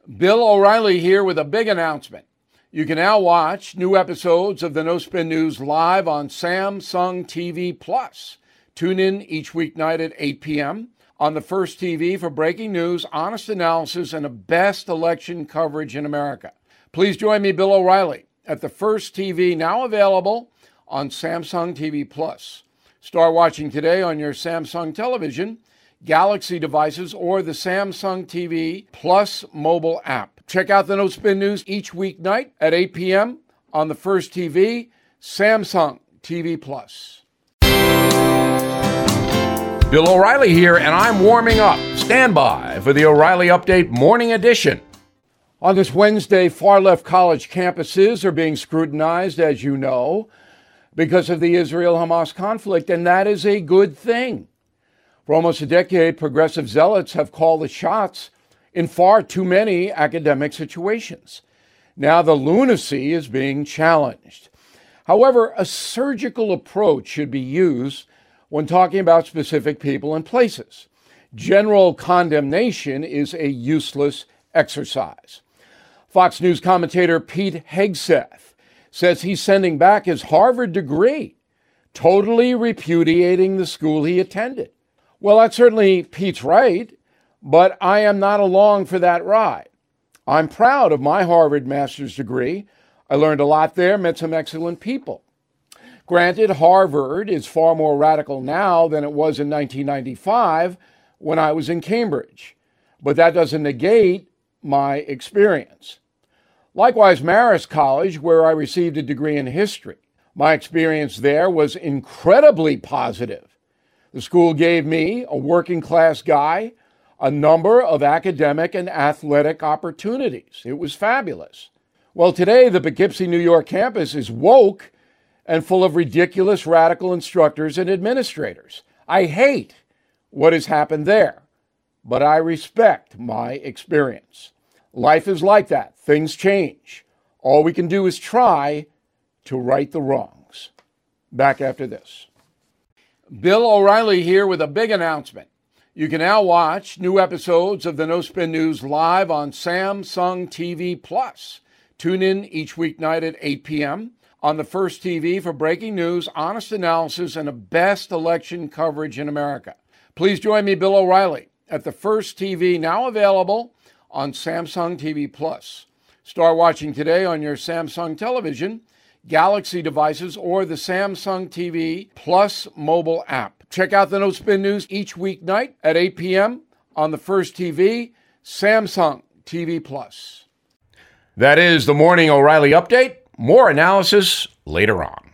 Bill O'Reilly here with a big announcement. You can now watch new episodes of the No Spin News live on Samsung TV Plus. Tune in each weeknight at 8 p.m. on the First TV for breaking news, honest analysis, and the best election coverage in America. Please join me, Bill O'Reilly, at the First TV, now available on Samsung TV Plus. Start watching today on your Samsung television, Galaxy devices, or the Samsung TV Plus mobile app. Check out the No Spin News each weeknight at 8 p.m. on the First TV, Samsung TV Plus. Bill O'Reilly here, and I'm warming up. Stand by for the O'Reilly Update Morning Edition. On this Wednesday, far-left college campuses are being scrutinized, as you know, because of the Israel-Hamas conflict, and that is a good thing. For almost a decade, progressive zealots have called the shots in far too many academic situations. Now the lunacy is being challenged. However, a surgical approach should be used when talking about specific people and places. General condemnation is a useless exercise. Fox News commentator Pete Hegseth says he's sending back his Harvard degree, totally repudiating the school he attended. Well, that's certainly Pete's right, but I am not along for that ride. I'm proud of my Harvard master's degree. I learned a lot there, met some excellent people. Granted, Harvard is far more radical now than it was in 1995 when I was in Cambridge, but that doesn't negate my experience. Likewise, Marist College, where I received a degree in history. My experience there was incredibly positive. The school gave me, a working-class guy, a number of academic and athletic opportunities. It was fabulous. Well, today, the Poughkeepsie, New York campus is woke and full of ridiculous radical instructors and administrators. I hate what has happened there, but I respect my experience. Life is like that. Things change. All we can do is try to right the wrongs. Back after this. Bill O'Reilly here with a big announcement. You can now watch new episodes of the No Spin News live on Samsung TV Plus. Tune in each weeknight at 8 p.m. on the First TV for breaking news, honest analysis, and the best election coverage in America. Please join me, Bill O'Reilly, at the First TV, now available on Samsung TV Plus. Start watching today on your Samsung television, Galaxy devices, or the Samsung TV Plus mobile app. Check out the No Spin News each weeknight at 8 p.m. on the First TV, Samsung TV Plus. That is the Morning O'Reilly Update. More analysis later on.